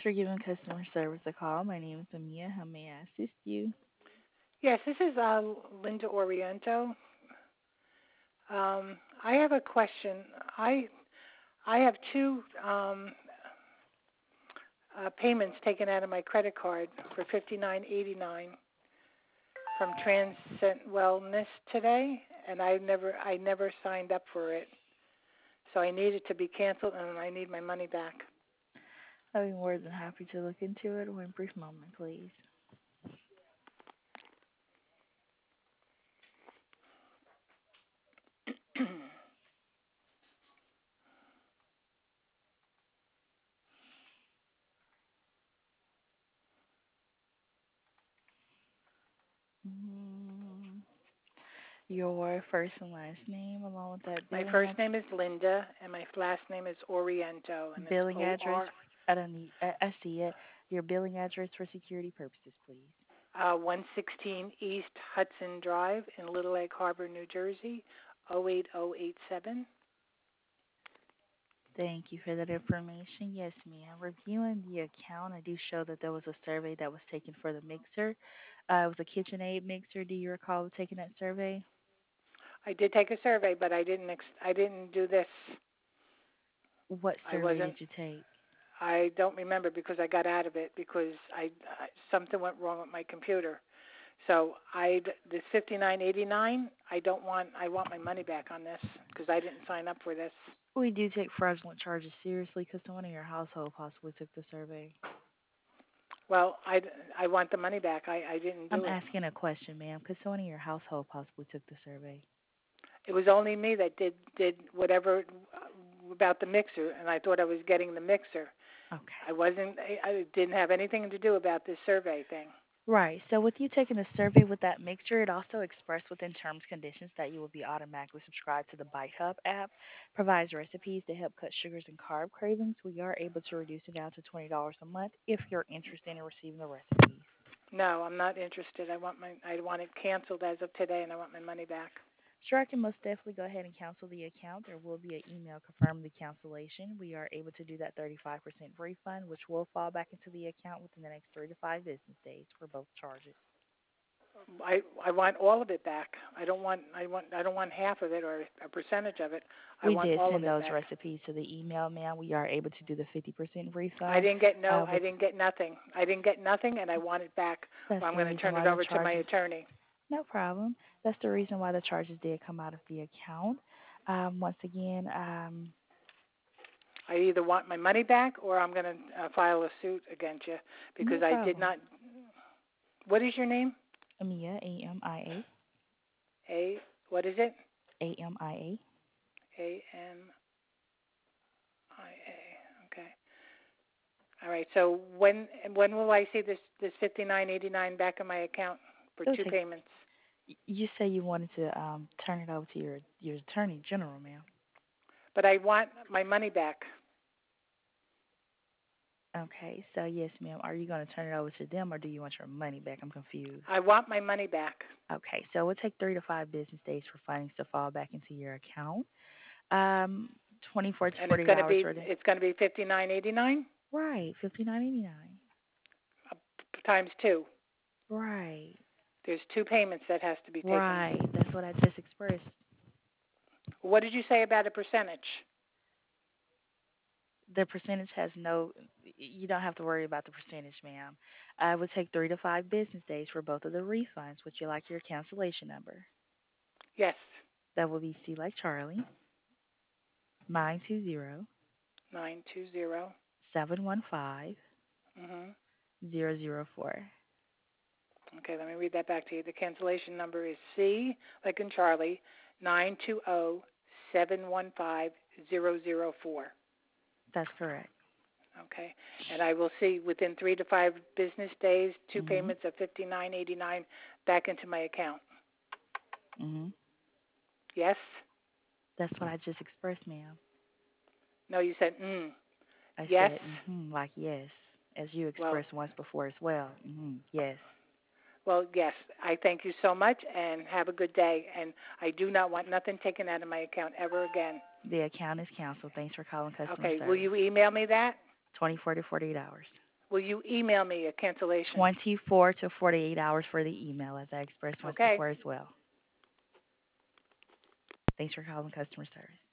for giving customer service a call. My name is Amia. How may I assist you? Yes, this is Linda Oriento. I have a question. I I have two payments taken out of my credit card for $59.89 from Transcend Wellness today, and I never signed up for it, so I need it to be canceled, and I need my money back. I'll be more than happy to look into it. One brief moment, please. Mm, your first and last name, along with that My billing first name is Linda, and my last name is Oriento, and it's billing address. O-R. I don't need. I see it. Your billing address for security purposes, please. 116 East Hudson Drive in Little Egg Harbor, New Jersey, 08087. Thank you for that information. Yes, ma'am. Reviewing the account, I do show that there was a survey that was taken for the mixer. It was a KitchenAid mixer. Do you recall taking that survey? I did take a survey, but I didn't do this. What I survey wasn't. did you take? I don't remember because I got out of it because I something went wrong with my computer. So this 59.89. I want my money back on this because I didn't sign up for this. We do take fraudulent charges seriously because someone in your household possibly took the survey. Well, I want the money back. I didn't I'm do it. asking a question, ma'am, because someone in your household possibly took the survey. It was only me that did whatever about the mixer, and I thought I was getting the mixer. Okay. I wasn't. I didn't have anything to do about this survey thing. Right. So with you taking the survey with that mixture, it also expressed within terms conditions that you will be automatically subscribed to the Bite Hub app. Provides recipes to help cut sugars and carb cravings. We are able to reduce it down to $20 a month if you're interested in receiving the recipes. No, I'm not interested. I want it canceled as of today, and I want my money back. Sure, I can most definitely go ahead and cancel the account. There will be an email confirming the cancellation. We are able to do that 35% refund, which will fall back into the account within the next 3 to 5 business days for both charges. I want all of it back. I don't want half of it or a percentage of it. I We want did all of send it those back. recipes to the email, ma'am. We are able to do the 50% I refund. didn't get no. I With didn't get nothing. I didn't get nothing, and I want it back. That's Or I'm the going to reason turn why it the over to my charges. attorney. No problem. That's the reason why the charges did come out of the account. Once again, I either want my money back or I'm going to file a suit against you no because I did problem. not. What is your name? Amia, AMIA, A. What is it? AMIA. AMIA. Okay. All right. So when will I see this 59.89 back in my account for It'll two take. payments? You say you wanted to turn it over to your attorney general, ma'am. But I want my money back. Okay, so yes, ma'am. Are you going to turn it over to them, or do you want your money back? I'm confused. I want my money back. Okay, so it will take 3 to 5 business days for funds to fall back into your account. Um, 24 to And 48 hours for the it's going to be 59.89 right, 59.89. times two. Right, There's two payments that has to be taken. right. That's what I just expressed. What did you say about a percentage? The percentage has no. You don't have to worry about the percentage, ma'am. It would take 3 to 5 business days for both of the refunds. Would you like your cancellation number? Yes. That will be C like Charlie, 920 920. 715 Mhm. 004. Okay, let me read that back to you. The cancellation number is C, like in Charlie, 920-715-004. That's correct. Okay, and I will see within 3 to 5 business days two Mhm. payments of 59.89 back into my account. Mhm. Yes? That's what I just expressed, ma'am. No, you said I yes. said like yes, as you Well, expressed once before as well. Yes. yes. I thank you so much, and have a good day. And I do not want nothing taken out of my account ever again. The account is canceled. Thanks for calling customer Okay, will service. you email me that? 24 to 48 hours. will you email me a cancellation? 24 to 48 hours for the email, as I expressed once Okay. before as well. Thanks for calling customer service.